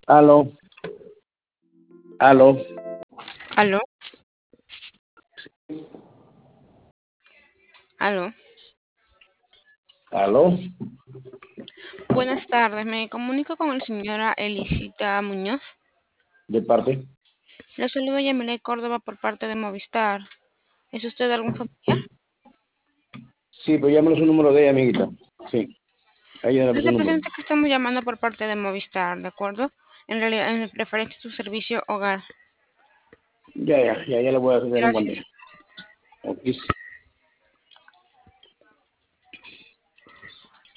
Aló, aló, Aló, aló. aló, Buenas tardes, me comunico con la señora Elisita Muñoz. de parte. Le saludo Yamile Córdoba por parte de Movistar. ¿Es usted algún familiar? Sí, pues llámalo su número de ella, amiguita. Sí, ahí dame su Se número. presenta que estamos llamando por parte de Movistar, ¿de acuerdo? En realidad, en referencia a su servicio hogar. Ya le voy a hacer un Gracias. conteo. Ok.